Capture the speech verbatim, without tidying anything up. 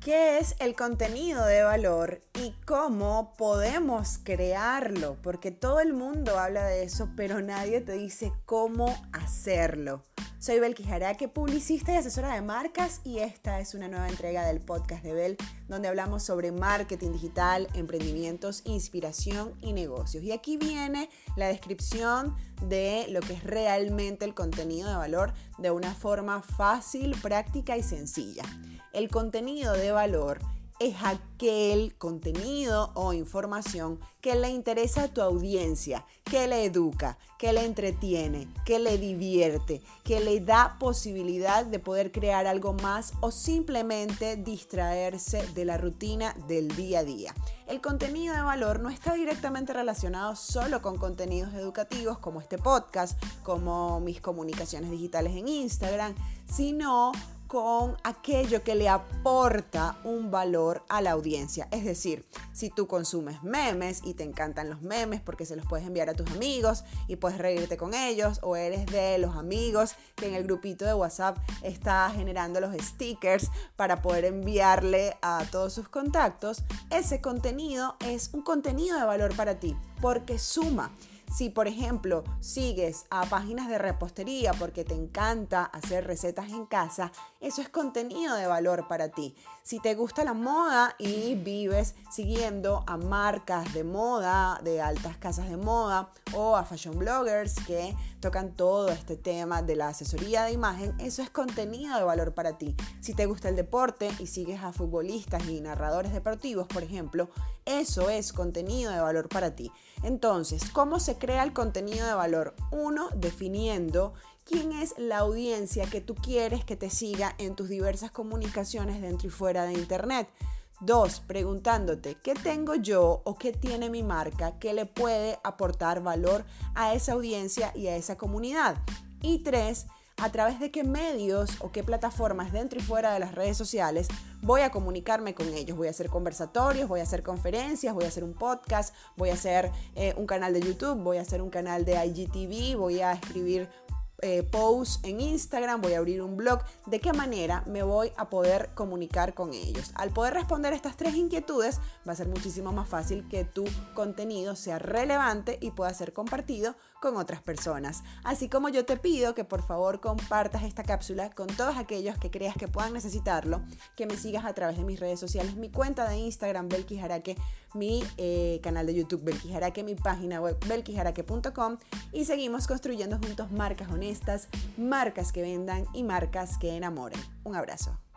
¿Qué es el contenido de valor y cómo podemos crearlo? Porque todo el mundo habla de eso, pero nadie te dice cómo hacerlo. Soy Belkis Jaraque, publicista y asesora de marcas, y esta es una nueva entrega del podcast de Bel, donde hablamos sobre marketing digital, emprendimientos, inspiración y negocios. Y aquí viene la descripción de lo que es realmente el contenido de valor de una forma fácil, práctica y sencilla. El contenido de valor es aquel contenido o información que le interesa a tu audiencia, que le educa, que le entretiene, que le divierte, que le da posibilidad de poder crear algo más o simplemente distraerse de la rutina del día a día. El contenido de valor no está directamente relacionado solo con contenidos educativos como este podcast, como mis comunicaciones digitales en Instagram, sino con aquello que le aporta un valor a la audiencia. Es decir, si tú consumes memes y te encantan los memes porque se los puedes enviar a tus amigos y puedes reírte con ellos, o eres de los amigos que en el grupito de WhatsApp está generando los stickers para poder enviarle a todos sus contactos, ese contenido es un contenido de valor para ti porque suma. Si, por ejemplo, sigues a páginas de repostería porque te encanta hacer recetas en casa, eso es contenido de valor para ti. Si te gusta la moda y vives siguiendo a marcas de moda, de altas casas de moda, o a fashion bloggers que tocan todo este tema de la asesoría de imagen, eso es contenido de valor para ti. Si te gusta el deporte y sigues a futbolistas y narradores deportivos, por ejemplo, eso es contenido de valor para ti. Entonces, ¿cómo se crea el contenido de valor? Uno, definiendo quién es la audiencia que tú quieres que te siga en tus diversas comunicaciones dentro y fuera de Internet. Dos, preguntándote qué tengo yo o qué tiene mi marca que le puede aportar valor a esa audiencia y a esa comunidad. Y tres, a través de qué medios o qué plataformas dentro y fuera de las redes sociales voy a comunicarme con ellos. Voy a hacer conversatorios, voy a hacer conferencias, voy a hacer un podcast, voy a hacer eh, un canal de YouTube, voy a hacer un canal de I G T V, voy a escribir Eh, posts en Instagram, voy a abrir un blog. ¿De qué manera me voy a poder comunicar con ellos? Al poder responder estas tres inquietudes, va a ser muchísimo más fácil que tu contenido sea relevante y pueda ser compartido con otras personas. Así como yo te pido que por favor compartas esta cápsula con todos aquellos que creas que puedan necesitarlo, que me sigas a través de mis redes sociales, mi cuenta de Instagram, Belkis Jaraque, mi eh, canal de YouTube, Belkis Jaraque, mi página web, belkis jaraque punto com, y seguimos construyendo juntos marcas honestas, marcas que vendan y marcas que enamoren. Un abrazo.